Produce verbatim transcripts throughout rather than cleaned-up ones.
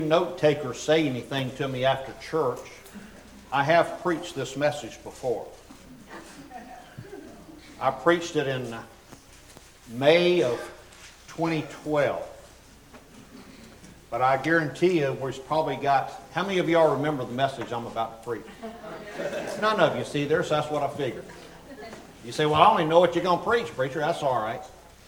Note takers say anything to me after church, I have preached this message before. I preached it in May of twenty twelve. But I guarantee you we've probably got, how many of y'all remember the message I'm about to preach? None of you, see there, so that's what I figured. You say, well, I only know what you're going to preach, preacher. That's all right.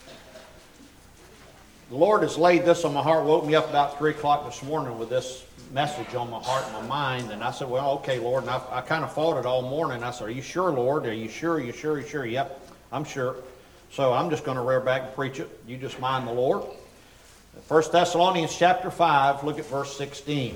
The Lord has laid this on my heart, woke me up about three o'clock this morning with this message on my heart and my mind. And I said, well, okay, Lord. And I, I kind of fought it all morning. I said, are you sure, Lord? Are you sure? Are you sure? Are you sure? Yep, I'm sure. So I'm just going to rear back and preach it. You just mind the Lord. First Thessalonians chapter five, look at verse sixteen.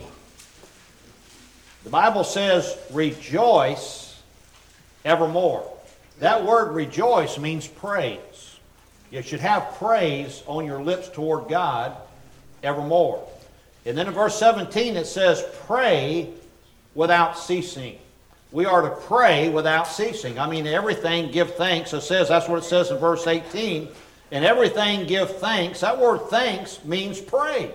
The Bible says, rejoice evermore. That word rejoice means praise. You should have praise on your lips toward God evermore. And then in verse seventeen it says, pray without ceasing. We are to pray without ceasing. I mean, everything give thanks. It says, that's what it says in verse eighteen. And everything give thanks. That word thanks means praise.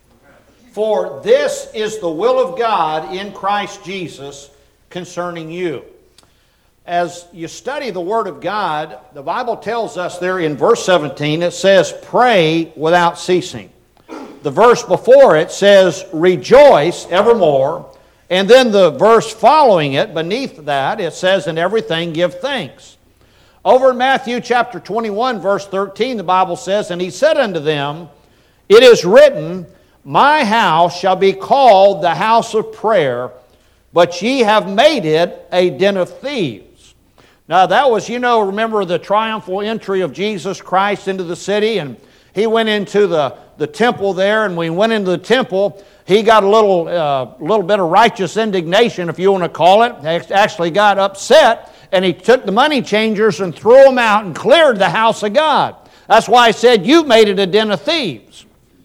For this is the will of God in Christ Jesus concerning you. As you study the Word of God, the Bible tells us there in verse seventeen, it says, pray without ceasing. The verse before it says, rejoice evermore. And then the verse following it, beneath that, it says, in everything give thanks. Over in Matthew chapter twenty-one, verse thirteen, the Bible says, and he said unto them, it is written, my house shall be called the house of prayer, but ye have made it a den of thieves. Now that was, you know, remember the triumphal entry of Jesus Christ into the city, and he went into the, the temple there, and when he went into the temple, he got a little, uh, little bit of righteous indignation, if you want to call it. He actually got upset, and he took the money changers and threw them out and cleared the house of God. That's why I said, you've made it a den of thieves.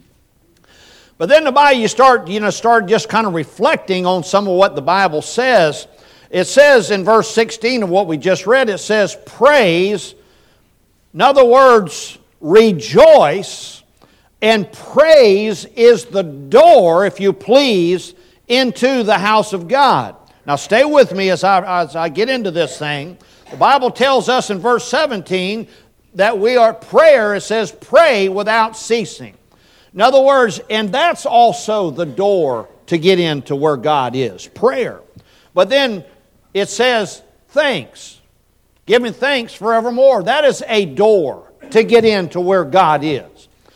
But then the Bible, you start, you know, start just kind of reflecting on some of what the Bible says. It says in verse sixteen of what we just read, it says, praise, in other words, rejoice, and praise is the door, if you please, into the house of God. Now stay with me as I, as I get into this thing. The Bible tells us in verse seventeen that we are prayer, it says, pray without ceasing. In other words, and that's also the door to get into where God is, prayer. But then it says, thanks. Giving thanks forevermore. That is a door to get into where God is.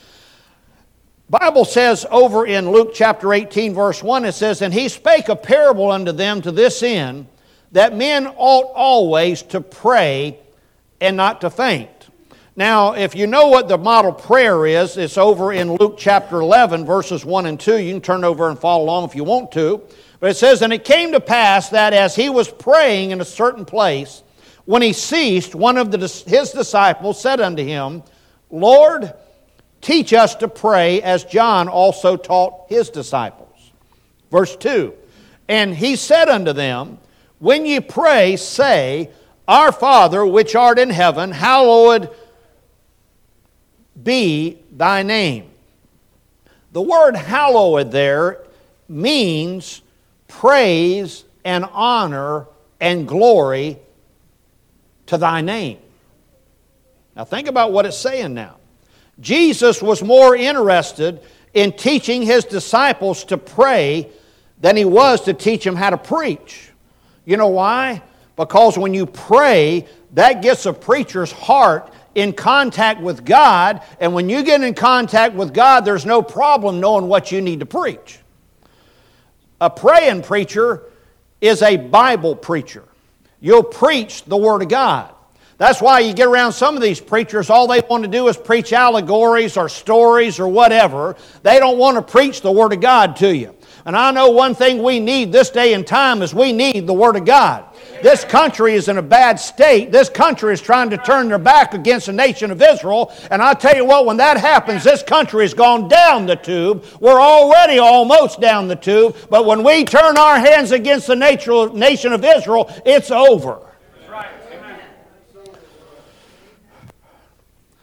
Bible says over in Luke chapter eighteen, verse one, it says, and he spake a parable unto them to this end, that men ought always to pray and not to faint. Now, if you know what the model prayer is, it's over in Luke chapter eleven, verses one and two. You can turn over and follow along if you want to. But it says, and it came to pass that as he was praying in a certain place, when he ceased, one of the, his disciples said unto him, Lord, teach us to pray as John also taught his disciples. Verse two, and he said unto them, when ye pray, say, Our Father which art in heaven, hallowed be thy name. The word hallowed there means praise and honor and glory to thy name. Now think about what it's saying now. Jesus was more interested in teaching his disciples to pray than he was to teach them how to preach. You know why? Because when you pray, that gets a preacher's heart in contact with God, and when you get in contact with God, there's no problem knowing what you need to preach. A praying preacher is a Bible preacher. You'll preach the Word of God. That's why you get around some of these preachers, all they want to do is preach allegories or stories or whatever. They don't want to preach the Word of God to you. And I know one thing we need this day and time is we need the Word of God. This country is in a bad state. This country is trying to turn their back against the nation of Israel. And I tell you what, when that happens, this country has gone down the tube. We're already almost down the tube. But when we turn our hands against the nation of Israel, it's over.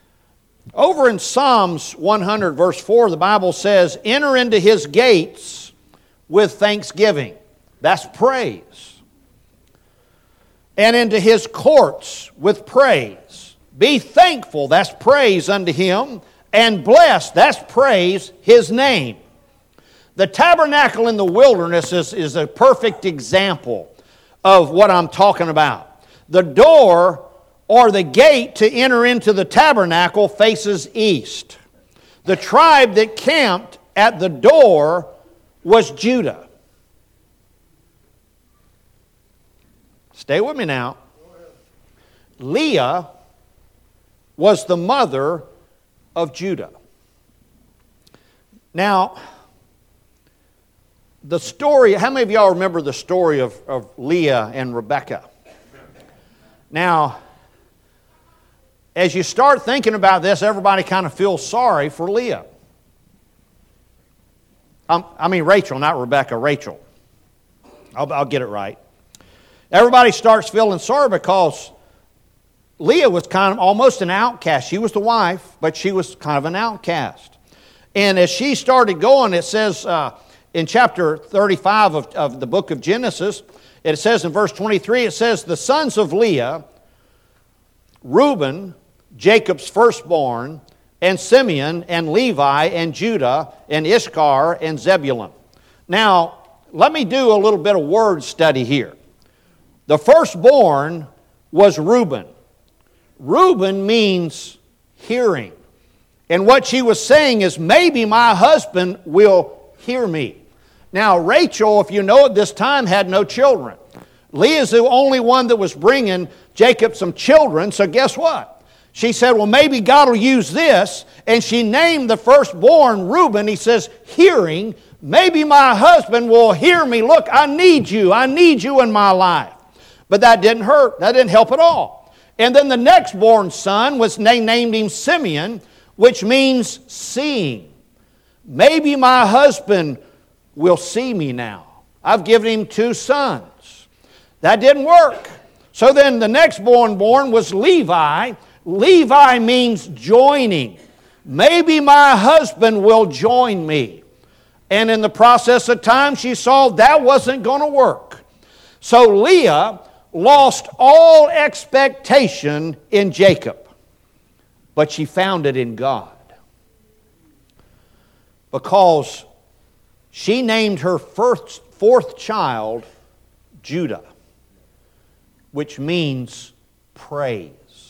Over in Psalms one hundred, verse four, the Bible says, enter into his gates with thanksgiving. That's praise. And into His courts with praise. Be thankful, that's praise unto Him. And bless, that's praise His name. The tabernacle in the wilderness is, is a perfect example of what I'm talking about. The door or the gate to enter into the tabernacle faces east. The tribe that camped at the door was Judah. Stay with me now. Leah was the mother of Judah. Now, the story, how many of y'all remember the story of, of Leah and Rebekah? Now, as you start thinking about this, everybody kind of feels sorry for Leah. Um, I mean Rachel, not Rebekah, Rachel. I'll, I'll get it right. Everybody starts feeling sorry because Leah was kind of almost an outcast. She was the wife, but she was kind of an outcast. And as she started going, it says uh, in chapter thirty-five of, of the book of Genesis, it says in verse twenty-three, it says, the sons of Leah, Reuben, Jacob's firstborn, and Simeon, and Levi, and Judah, and Issachar, and Zebulun. Now, let me do a little bit of word study here. The firstborn was Reuben. Reuben means hearing. And what she was saying is, maybe my husband will hear me. Now, Rachel, if you know at this time, had no children. Leah's the only one that was bringing Jacob some children, so guess what? She said, well, maybe God will use this, and she named the firstborn Reuben. He says, hearing, maybe my husband will hear me. Look, I need you. I need you in my life. But that didn't hurt. That didn't help at all. And then the next born son was they named him Simeon, which means seeing. Maybe my husband will see me now. I've given him two sons. That didn't work. So then the next born born was Levi. Levi means joining. Maybe my husband will join me. And in the process of time, she saw that wasn't going to work. So Leah lost all expectation in Jacob, but she found it in God. Because she named her first, fourth child Judah, which means praise.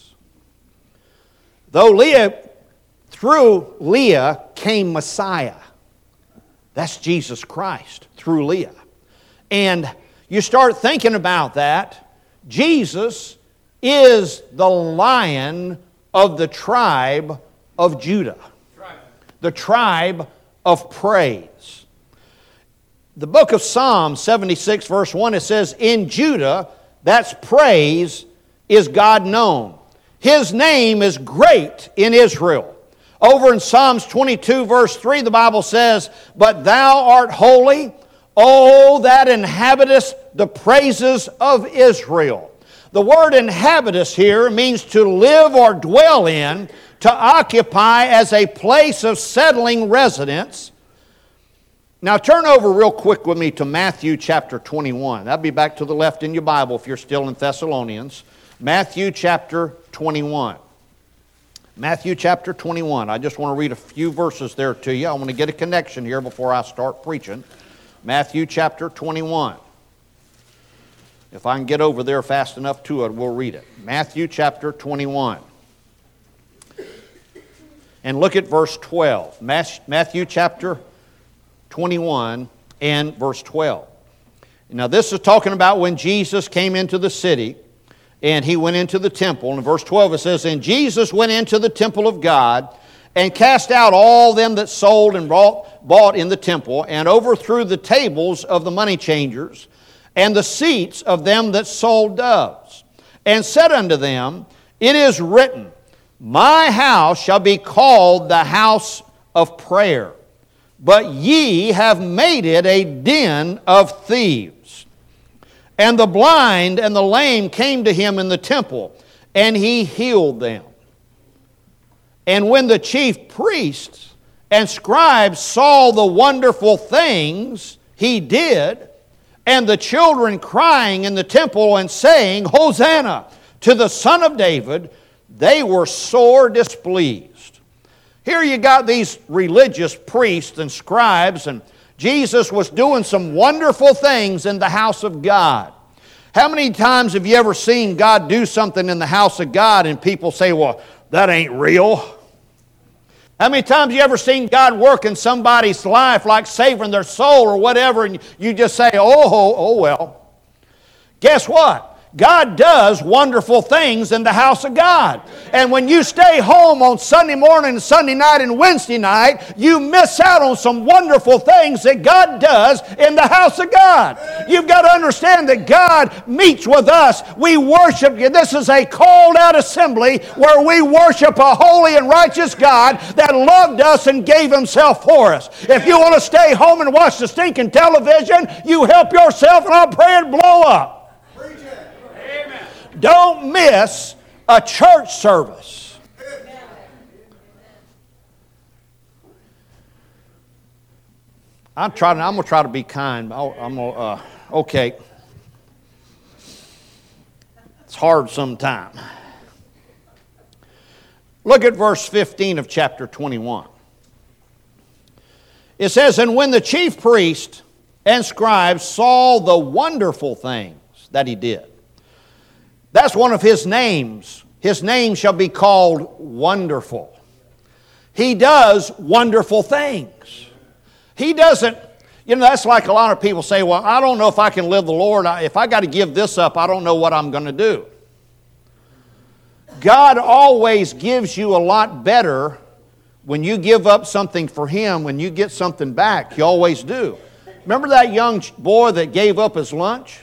Though Leah, through Leah came Messiah. That's Jesus Christ, through Leah. And you start thinking about that, Jesus is the Lion of the tribe of Judah. The tribe of praise. The book of Psalm seventy-six verse one, it says, in Judah, that's praise, is God known. His name is great in Israel. Over in Psalms twenty-two verse three, the Bible says, but thou art holy, O that inhabitest the praises of Israel. The word inhabitest here means to live or dwell in, to occupy as a place of settling residence. Now turn over real quick with me to Matthew chapter twenty-one. That'll be back to the left in your Bible if you're still in Thessalonians. Matthew chapter twenty-one. Matthew chapter twenty-one. I just want to read a few verses there to you. I want to get a connection here before I start preaching. Matthew chapter twenty-one. If I can get over there fast enough to it, we'll read it. Matthew chapter twenty-one. And look at verse twelve. Matthew chapter twenty-one and verse twelve. Now this is talking about when Jesus came into the city and he went into the temple. And in verse twelve it says, and Jesus went into the temple of God and cast out all them that sold and bought, bought in the temple, and overthrew the tables of the money changers, and the seats of them that sold doves, and said unto them, it is written, my house shall be called the house of prayer, but ye have made it a den of thieves. And the blind and the lame came to him in the temple, and he healed them. And when the chief priests and scribes saw the wonderful things He did. And the children crying in the temple and saying, Hosanna to the Son of David, they were sore displeased. Here you got these religious priests and scribes, and Jesus was doing some wonderful things in the house of God. How many times have you ever seen God do something in the house of God and people say, well, that ain't real? How many times have you ever seen God work in somebody's life, like saving their soul or whatever, and you just say, oh, oh well. Guess what? God does wonderful things in the house of God. And when you stay home on Sunday morning, Sunday night, and Wednesday night, you miss out on some wonderful things that God does in the house of God. You've got to understand that God meets with us. We worship. This is a called out assembly where we worship a holy and righteous God that loved us and gave Himself for us. If you want to stay home and watch the stinking television, you help yourself, and I'll pray it blow up. Don't miss a church service. I'm trying. I'm gonna try to be kind. I'll, I'm gonna. Uh, okay. It's hard sometimes. Look at verse fifteen of chapter twenty-one. It says, "And when the chief priest and scribes saw the wonderful things that He did." That's one of His names. His name shall be called Wonderful. He does wonderful things. He doesn't, you know, that's like a lot of people say, well, I don't know if I can live the Lord. If I got to give this up, I don't know what I'm going to do. God always gives you a lot better when you give up something for Him, when you get something back. You always do. Remember that young boy that gave up his lunch?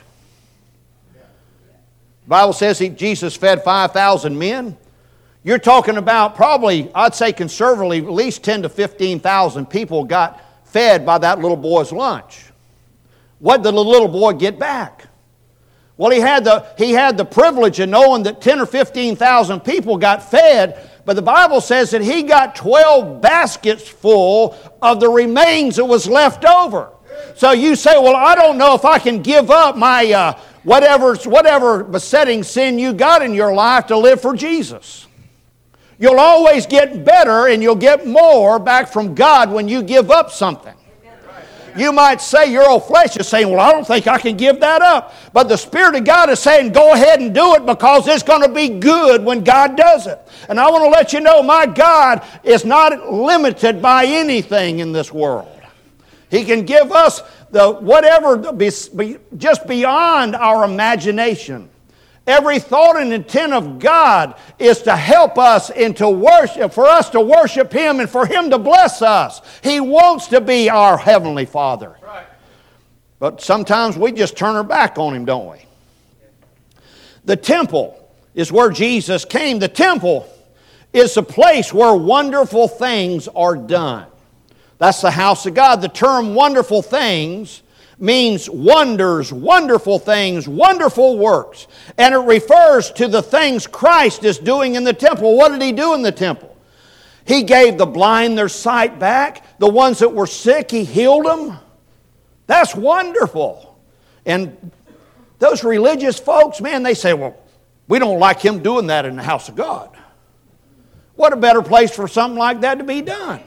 The Bible says he, Jesus fed five thousand men. You're talking about probably, I'd say conservatively, at least ten to fifteen thousand people got fed by that little boy's lunch. What did the little boy get back? Well, he had the, he had the privilege of knowing that ten or fifteen thousand people got fed, but the Bible says that he got twelve baskets full of the remains that was left over. So you say, well, I don't know if I can give up my uh, whatever, whatever besetting sin you got in your life to live for Jesus. You'll always get better and you'll get more back from God when you give up something. You might say your old flesh is saying, well, I don't think I can give that up. But the Spirit of God is saying, go ahead and do it because it's going to be good when God does it. And I want to let you know my God is not limited by anything in this world. He can give us the whatever be, be, just beyond our imagination. Every thought and intent of God is to help us and to worship, for us to worship Him and for Him to bless us. He wants to be our Heavenly Father. Right. But sometimes we just turn our back on Him, don't we? The temple is where Jesus came. The temple is the place where wonderful things are done. That's the house of God. The term wonderful things means wonders, wonderful things, wonderful works. And it refers to the things Christ is doing in the temple. What did He do in the temple? He gave the blind their sight back. The ones that were sick, He healed them. That's wonderful. And those religious folks, man, they say, well, we don't like Him doing that in the house of God. What a better place for something like that to be done.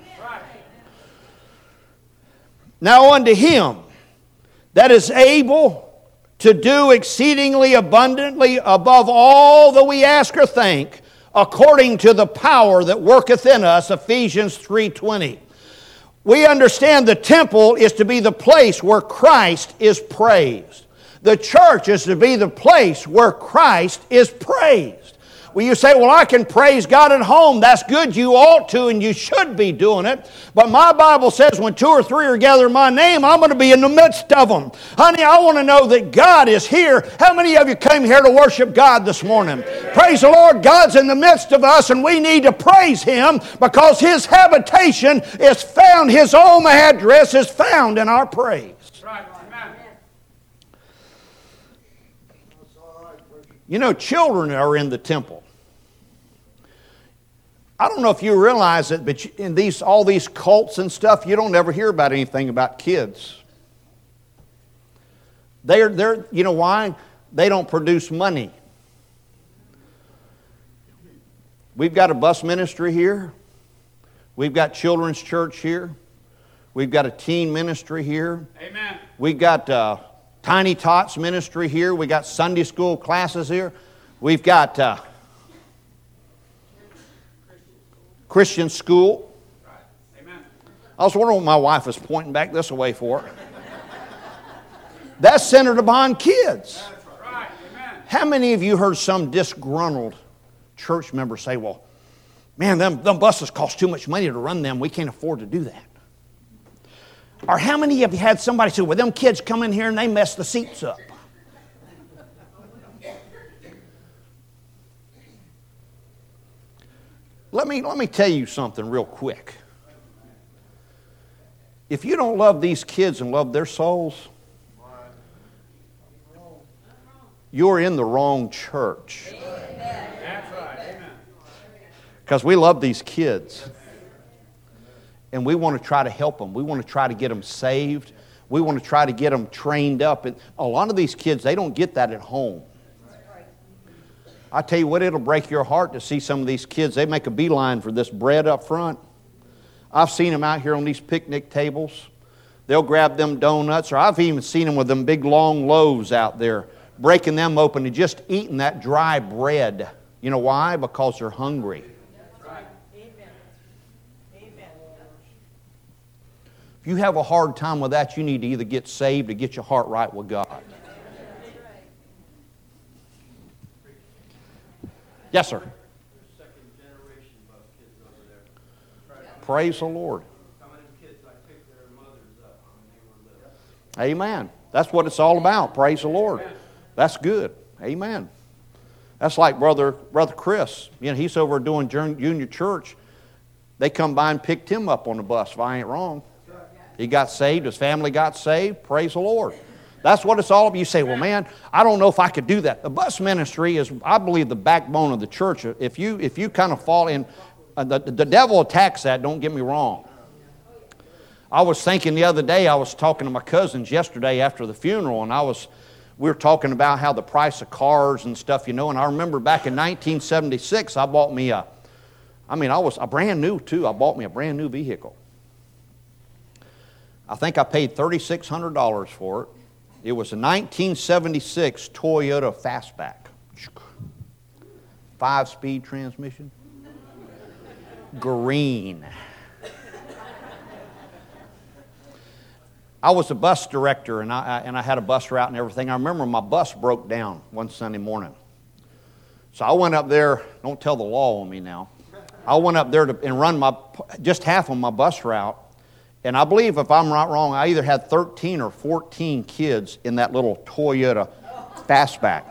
Now unto Him that is able to do exceedingly abundantly above all that we ask or think, according to the power that worketh in us, Ephesians three twenty. We understand the temple is to be the place where Christ is praised. The church is to be the place where Christ is praised. Well, you say, well, I can praise God at home. That's good. You ought to, and you should be doing it. But my Bible says when two or three are gathered in my name, I'm going to be in the midst of them. Honey, I want to know that God is here. How many of you came here to worship God this morning? Praise the Lord. God's in the midst of us, and we need to praise Him because His habitation is found, His home address is found in our praise. You know, children are in the temple. I don't know if you realize it, but in these all these cults and stuff, you don't ever hear about anything about kids. They're, they're, you know why? They don't produce money. We've got a bus ministry here. We've got children's church here. We've got a teen ministry here. Amen. We've got uh, Tiny Tots ministry here. We've got Sunday school classes here. We've got uh, Christian school. Right. Amen. I was wondering what my wife was pointing back this way for. That's centered upon kids. That's right. Amen. How many of you heard some disgruntled church member say, well, man, them, them buses cost too much money to run them. We can't afford to do that. Or how many of you had somebody say, well, them kids come in here and they mess the seats up? Let me, let me tell you something real quick. If you don't love these kids and love their souls, you're in the wrong church. That's right. Amen. Because we love these kids. And we want to try to help them. We want to try to get them saved. We want to try to get them trained up. And a lot of these kids, they don't get that at home. I tell you what, it'll break your heart to see some of these kids. They make a beeline for this bread up front. I've seen them out here on these picnic tables. They'll grab them donuts, or I've even seen them with them big long loaves out there, breaking them open and just eating that dry bread. You know why? Because they're hungry. If you have a hard time with that, you need to either get saved or get your heart right with God. Yes, sir. Second generation bus kids over there. Praise the Lord. Some of them kids, I picked their mothers up when they were little. Amen. That's what it's all about. Praise the Lord. That's good. Amen. That's like Brother Brother Chris. You know, he's over doing junior church. They come by and picked him up on the bus, if I ain't wrong. He got saved. His family got saved. Praise the Lord. That's what it's all about. You say, well, man, I don't know if I could do that. The bus ministry is, I believe, the backbone of the church. If you if you kind of fall in, uh, the, the devil attacks that, don't get me wrong. I was thinking the other day, I was talking to my cousins yesterday after the funeral, and I was, we were talking about how the price of cars and stuff, you know, and I remember back in nineteen seventy-six, I bought me a, I mean, I was a brand new, too. I bought me a brand new vehicle. I think I paid thirty-six hundred dollars for it. It was a nineteen seventy-six Toyota Fastback. Five-speed transmission. Green. I was a bus director, and I, and I had a bus route and everything. I remember my bus broke down one Sunday morning. So I went up there, don't tell the law on me now. I went up there to, and run my just half of my bus route. And I believe, if I'm not wrong, I either had thirteen or fourteen kids in that little Toyota Fastback.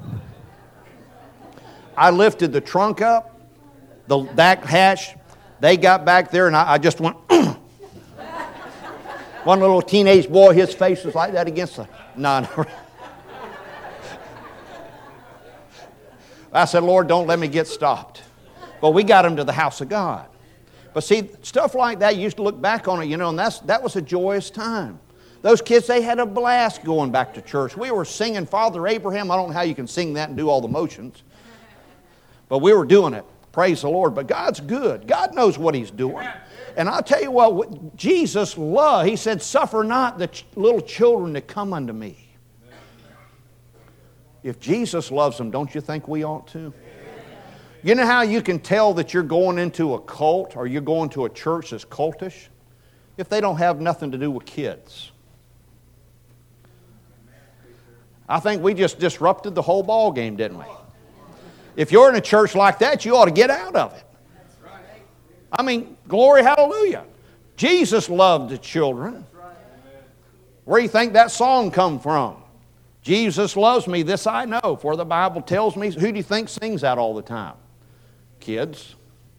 I lifted the trunk up, the back hatch. They got back there, and I, I just went. One little teenage boy, his face was like that against the... No, no. I said, Lord, don't let me get stopped. But we got him to the house of God. But see, stuff like that, you used to look back on it, you know, and that's, that was a joyous time. Those kids, they had a blast going back to church. We were singing Father Abraham. I don't know how you can sing that and do all the motions. But we were doing it. Praise the Lord. But God's good. God knows what He's doing. And I'll tell you what, Jesus loved. He said, suffer not the ch- little children to come unto me. If Jesus loves them, don't you think we ought to? You know how you can tell that you're going into a cult or you're going to a church that's cultish? If they don't have nothing to do with kids. I think we just disrupted the whole ball game, didn't we? If you're in a church like that, you ought to get out of it. I mean, glory, hallelujah. Jesus loved the children. Where do you think that song come from? Jesus loves me, this I know, for the Bible tells me. Who do you think sings that all the time? Kids.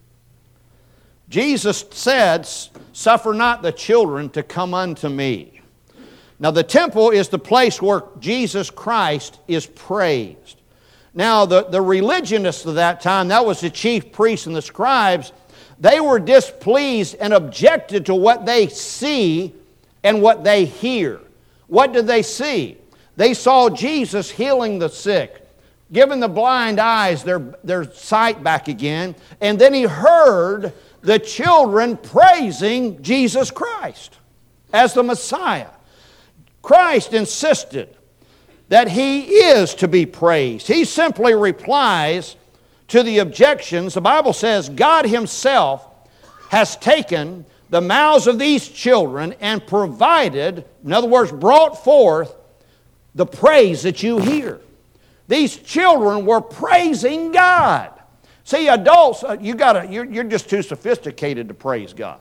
Jesus said, suffer not the children to come unto me. Now the temple is the place where Jesus Christ is praised. Now the, the religionists of that time, that was the chief priests and the scribes, they were displeased and objected to what they see and what they hear. What did they see? They saw Jesus healing the sick, giving the blind eyes their, their sight back again. And then he heard the children praising Jesus Christ as the Messiah. Christ insisted that he is to be praised. He simply replies to the objections. The Bible says God himself has taken the mouths of these children and provided, in other words, brought forth the praise that you hear. These children were praising God. See, adults, uh, you gotta, you're, you're just too sophisticated to praise God.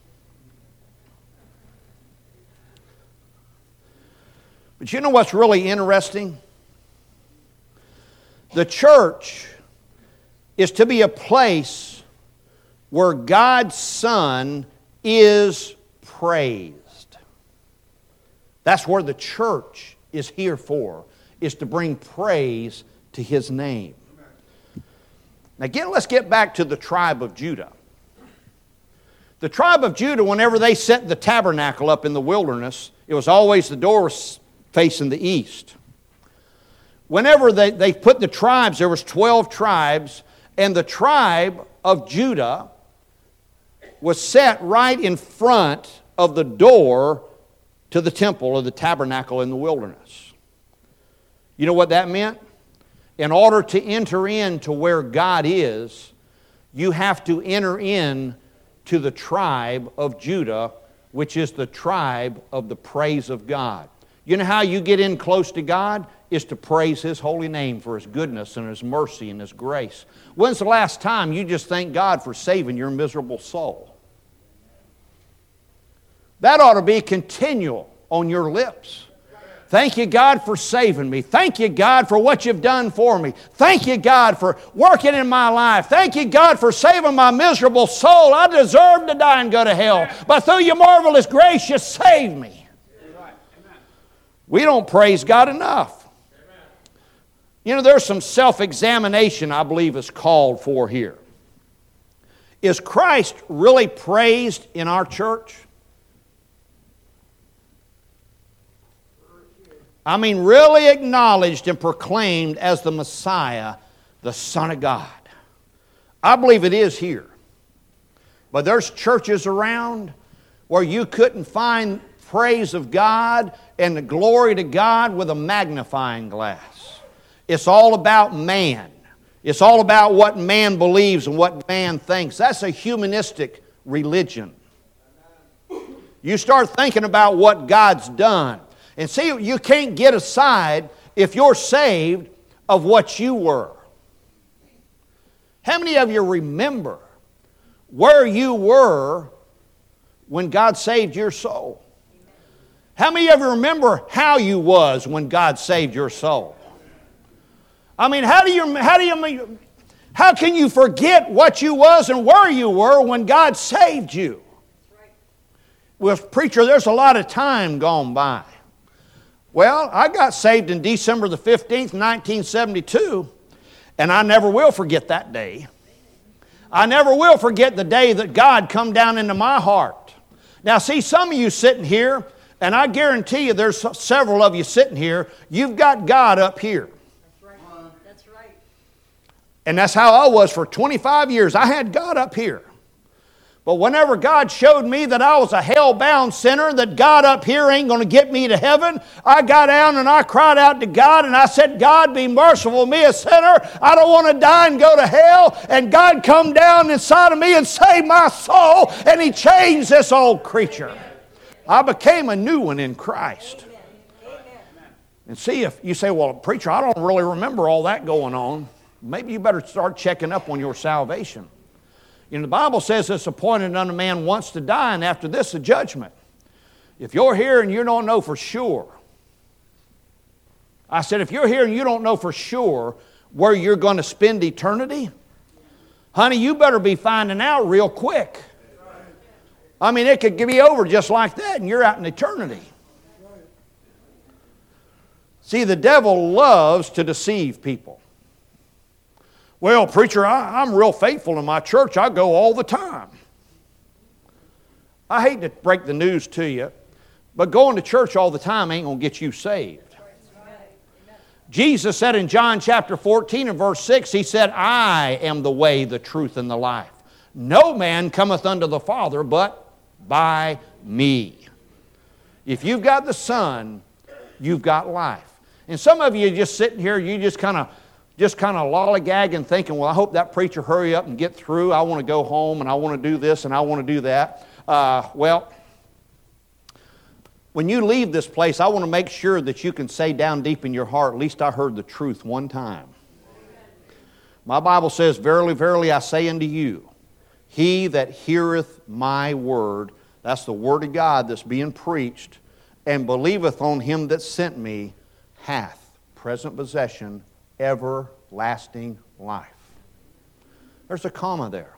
But you know what's really interesting? The church is to be a place where God's Son is praised. That's where the church is here for, is to bring praise to His name. Now again, let's get back to the tribe of Judah. The tribe of Judah, whenever they set the tabernacle up in the wilderness, it was always the door was facing the east. Whenever they, they put the tribes, there was twelve tribes, and the tribe of Judah was set right in front of the door to the temple or the tabernacle in the wilderness. You know what that meant? In order to enter into where God is, you have to enter in to the tribe of Judah, which is the tribe of the praise of God. You know how you get in close to God? Is to praise His holy name for His goodness and His mercy and His grace. When's the last time you just thank God for saving your miserable soul? That ought to be continual on your lips. Thank you, God, for saving me. Thank you, God, for what you've done for me. Thank you, God, for working in my life. Thank you, God, for saving my miserable soul. I deserve to die and go to hell, but through your marvelous grace, you saved me. We don't praise God enough. You know, there's some self-examination I believe is called for here. Is Christ really praised in our church? I mean, really acknowledged and proclaimed as the Messiah, the Son of God. I believe it is here. But there's churches around where you couldn't find praise of God and the glory to God with a magnifying glass. It's all about man. It's all about what man believes and what man thinks. That's a humanistic religion. You start thinking about what God's done. And see, you can't get aside, if you're saved, of what you were. How many of you remember where you were when God saved your soul? How many of you remember how you was when God saved your soul? I mean, how do you, how do you, how can you forget what you was and where you were when God saved you? Well, preacher, there's a lot of time gone by. Well, I got saved in December the fifteenth, nineteen seventy-two, and I never will forget that day. I never will forget the day that God come down into my heart. Now, see, some of you sitting here, and I guarantee you there's several of you sitting here, you've got God up here. That's right. That's right. And that's how I was for twenty-five years. I had God up here. But whenever God showed me that I was a hell-bound sinner, that God up here ain't going to get me to heaven, I got down and I cried out to God and I said, God, be merciful to me, a sinner. I don't want to die and go to hell. And God come down inside of me and saved my soul, and He changed this old creature. I became a new one in Christ. And see, if you say, well, preacher, I don't really remember all that going on, maybe you better start checking up on your salvation. You know, the Bible says it's appointed unto man once to die, and after this, a judgment. If you're here and you don't know for sure, I said, if you're here and you don't know for sure where you're going to spend eternity, honey, you better be finding out real quick. I mean, it could be over just like that, and you're out in eternity. See, the devil loves to deceive people. Well, preacher, I, I'm real faithful in my church. I go all the time. I hate to break the news to you, but going to church all the time ain't going to get you saved. Jesus said in John chapter fourteen and verse six, He said, I am the way, the truth, and the life. No man cometh unto the Father but by me. If you've got the Son, you've got life. And some of you just sitting here, you just kind of just kind of lollygagging thinking, well, I hope that preacher hurry up and get through. I want to go home and I want to do this and I want to do that. Uh, well, when you leave this place, I want to make sure that you can say down deep in your heart, at least I heard the truth one time. My Bible says, verily, verily, I say unto you, he that heareth my word, that's the word of God that's being preached, and believeth on him that sent me, hath present possession, everlasting life. There's a comma there.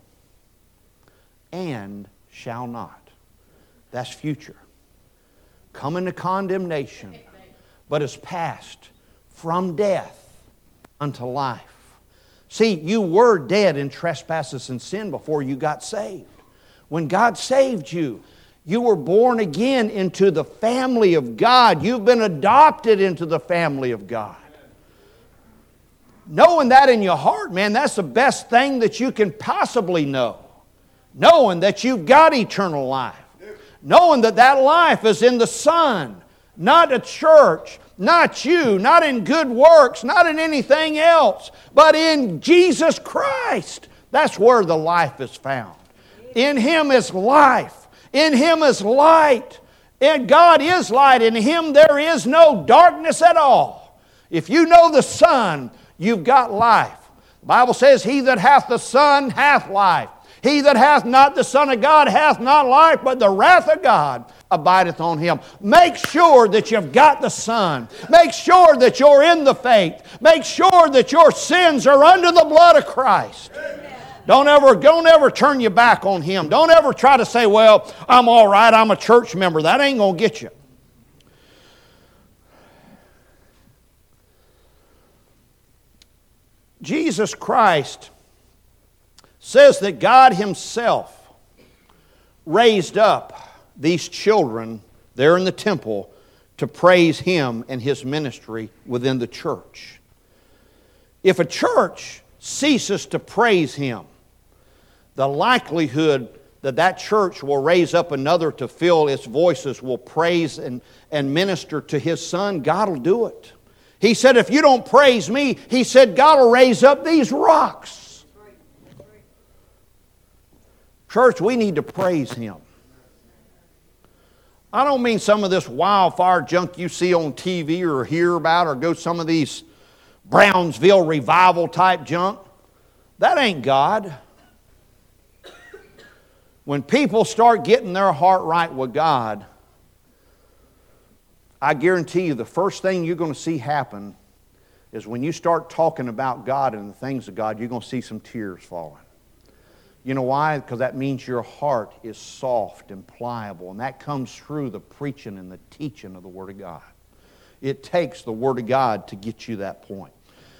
And shall not. That's future. Come into condemnation, but is passed from death unto life. See, you were dead in trespasses and sin before you got saved. When God saved you, you were born again into the family of God. You've been adopted into the family of God. Knowing that in your heart, man, that's the best thing that you can possibly know. Knowing that you've got eternal life. Knowing that that life is in the Son, not a church, not you, not in good works, not in anything else, but in Jesus Christ. That's where the life is found. In Him is life. In Him is light. And God is light. In Him there is no darkness at all. If you know the Son, you've got life. The Bible says, he that hath the Son hath life. He that hath not the Son of God hath not life, but the wrath of God abideth on him. Make sure that you've got the Son. Make sure that you're in the faith. Make sure that your sins are under the blood of Christ. Amen. Don't ever, don't ever turn your back on Him. Don't ever try to say, well, I'm all right, I'm a church member. That ain't going to get you. Jesus Christ says that God Himself raised up these children there in the temple to praise Him and His ministry within the church. If a church ceases to praise Him, the likelihood that that church will raise up another to fill its voices will praise and, and minister to His Son, God will do it. He said, if you don't praise me, He said, God will raise up these rocks. Church, we need to praise Him. I don't mean some of this wildfire junk you see on T V or hear about or go some of these Brownsville revival type junk. That ain't God. When people start getting their heart right with God, I guarantee you the first thing you're going to see happen is when you start talking about God and the things of God, you're going to see some tears falling. You know why? Because that means your heart is soft and pliable, and that comes through the preaching and the teaching of the Word of God. It takes the Word of God to get you that point.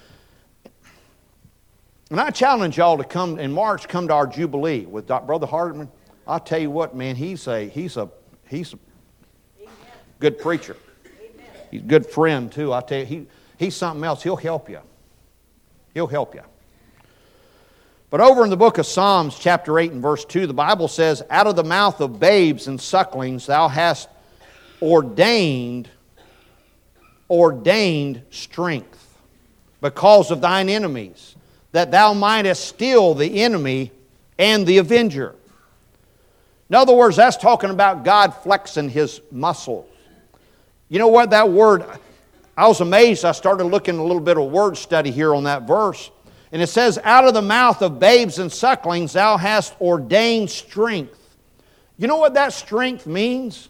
And I challenge y'all to come in March, come to our Jubilee with Brother Hartman. I'll tell you what, man, he's a he's a he's a good preacher. He's a good friend too. I tell you, he he's something else. He'll help you. He'll help you. But over in the book of Psalms, chapter eight and verse two, the Bible says, out of the mouth of babes and sucklings thou hast ordained, ordained strength because of thine enemies, that thou mightest still the enemy and the avenger. In other words, that's talking about God flexing His muscles. You know what that word, I was amazed. I started looking a little bit of word study here on that verse. And it says, out of the mouth of babes and sucklings thou hast ordained strength. You know what that strength means?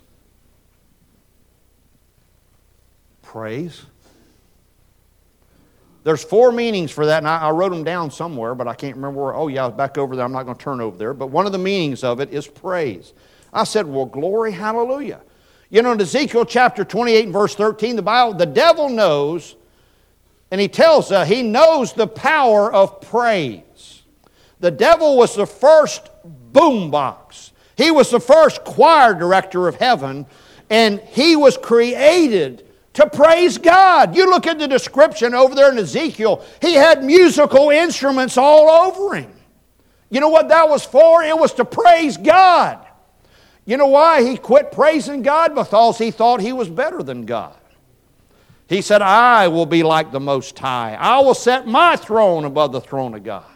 Praise. There's four meanings for that, and I, I wrote them down somewhere, but I can't remember where. Oh, yeah, I was back over there. I'm not going to turn over there. But one of the meanings of it is praise. I said, well, glory, hallelujah. You know, in Ezekiel chapter twenty-eight and verse thirteen, the Bible, the devil knows, and he tells us, he knows the power of praise. The devil was the first boombox. He was the first choir director of heaven, and he was created to praise God. You look at the description over there in Ezekiel, he had musical instruments all over him. You know what that was for? It was to praise God. You know why he quit praising God? Because he thought he was better than God. He said, I will be like the Most High. I will set my throne above the throne of God.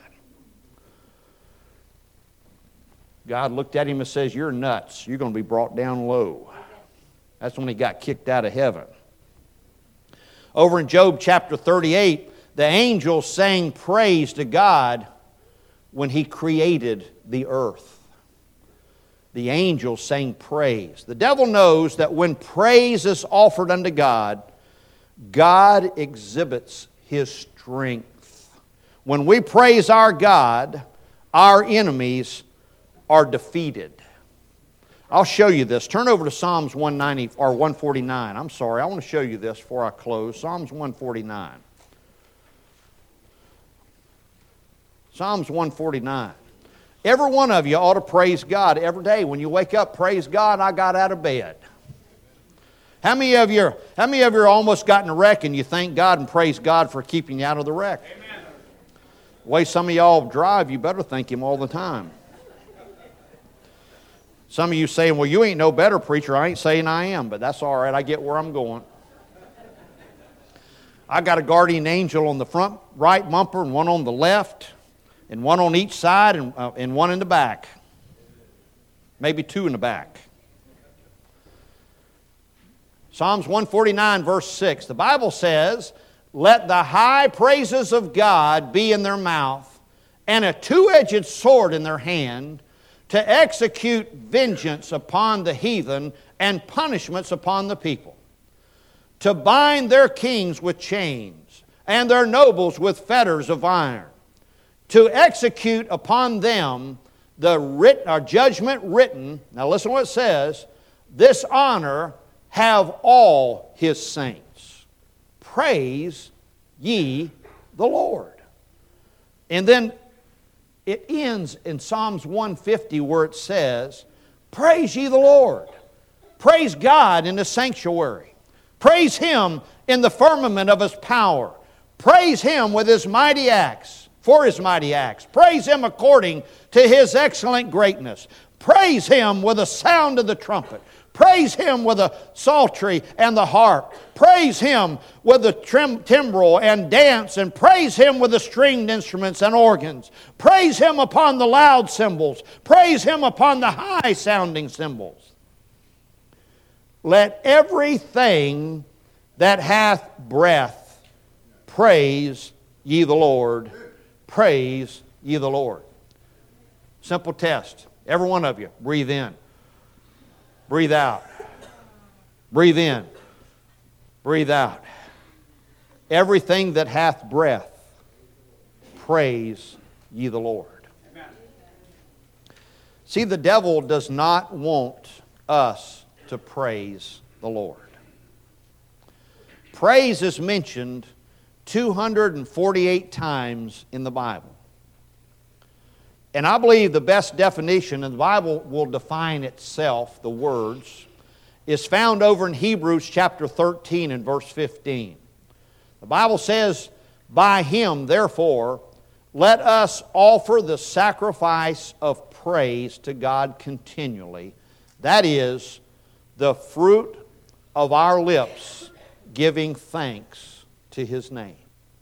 God looked at him and says, you're nuts. You're going to be brought down low. That's when he got kicked out of heaven. Over in Job chapter thirty-eight, the angels sang praise to God when he created the earth. The angels sang praise. The devil knows that when praise is offered unto God, God exhibits His strength. When we praise our God, our enemies are defeated. I'll show you this. Turn over to Psalms one ninety or one forty-nine. I'm sorry, I want to show you this before I close. Psalms one forty-nine. Psalms one forty-nine. Every one of you ought to praise God every day. When you wake up, praise God, I got out of bed. How many of you, how many of you are almost got in a wreck and you thank God and praise God for keeping you out of the wreck? Amen. The way some of y'all drive, you better thank Him all the time. Some of you saying, well, you ain't no better preacher. I ain't saying I am, but that's all right. I get where I'm going. I got a guardian angel on the front right bumper and one on the left and one on each side and, uh, and one in the back. Maybe two in the back. Psalms one forty-nine verse six. The Bible says, let the high praises of God be in their mouth and a two-edged sword in their hand, to execute vengeance upon the heathen and punishments upon the people, to bind their kings with chains and their nobles with fetters of iron, to execute upon them the writ, or judgment written. Now listen what it says, this honor have all His saints. Praise ye the Lord. And then it ends in Psalms one fifty where it says, praise ye the Lord. Praise God in the sanctuary. Praise Him in the firmament of His power. Praise Him with His mighty acts, for His mighty acts. Praise Him according to His excellent greatness. Praise Him with the sound of the trumpet. Praise Him with the psaltery and the harp. Praise Him with the trim, timbrel and dance. And praise Him with the stringed instruments and organs. Praise Him upon the loud cymbals. Praise Him upon the high sounding cymbals. Let everything that hath breath praise ye the Lord. Praise ye the Lord. Simple test. Every one of you, breathe in. Breathe out. Breathe in. Breathe out. Everything that hath breath, praise ye the Lord. Amen. See, the devil does not want us to praise the Lord. Praise is mentioned two hundred forty-eight times in the Bible. And I believe the best definition, and the Bible will define itself, the words, is found over in Hebrews chapter thirteen and verse fifteen. The Bible says, by Him, therefore, let us offer the sacrifice of praise to God continually. That is, the fruit of our lips, giving thanks to His name.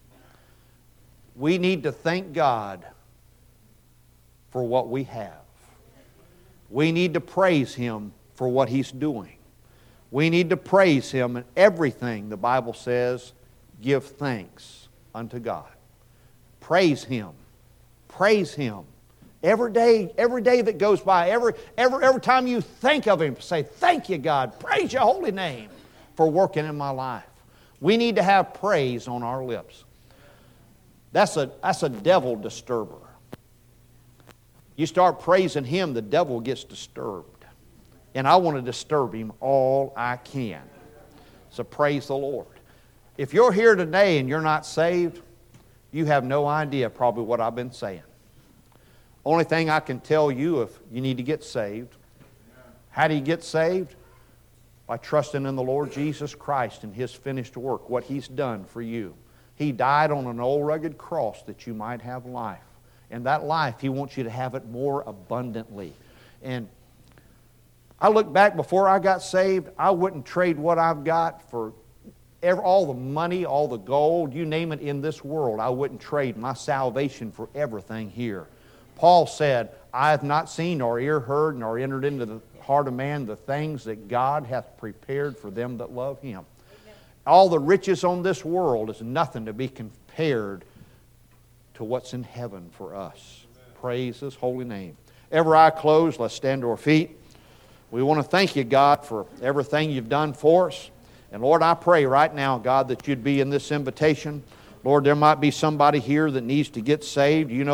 We need to thank God for what we have. We need to praise Him for what He's doing. We need to praise Him in everything. The Bible says, give thanks unto God. Praise Him. Praise Him. Every day, every day that goes by, every, every, every time you think of Him, say, thank you, God. Praise your holy name for working in my life. We need to have praise on our lips. That's a, that's a devil disturber. You start praising Him, the devil gets disturbed. And I want to disturb him all I can. So praise the Lord. If you're here today and you're not saved, you have no idea probably what I've been saying. Only thing I can tell you, if you need to get saved. How do you get saved? by trusting in the Lord Jesus Christ and His finished work, what He's done for you. He died on an old rugged cross that you might have life. And that life, He wants you to have it more abundantly. And I look back before I got saved, I wouldn't trade what I've got for every, all the money, all the gold, you name it in this world. I wouldn't trade my salvation for everything here. Paul said, I have not seen nor ear heard nor entered into the heart of man the things that God hath prepared for them that love Him. Amen. All the riches on this world is nothing to be compared to what's in heaven for us. Amen. Praise His holy name. Every eye closed, let's stand to our feet. We want to thank You, God, for everything You've done for us. And Lord, I pray right now, God, that You'd be in this invitation. Lord, there might be somebody here that needs to get saved. You know